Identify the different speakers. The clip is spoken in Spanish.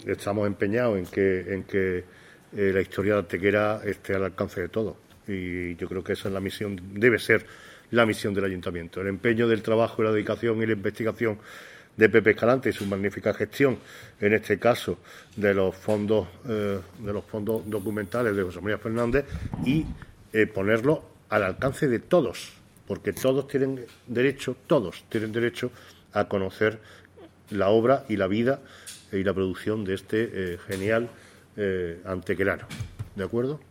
Speaker 1: estamos empeñados en que la historia de Antequera esté al alcance de todos. Y yo creo que esa es la misión, debe ser la misión del Ayuntamiento. El empeño del trabajo y la dedicación y la investigación de Pepe Escalante y su magnífica gestión, en este caso de los fondos documentales de José María Fernández, y ponerlo al alcance de todos, porque todos tienen derecho a conocer la obra y la vida y la producción de este genial antequerano. ¿De acuerdo?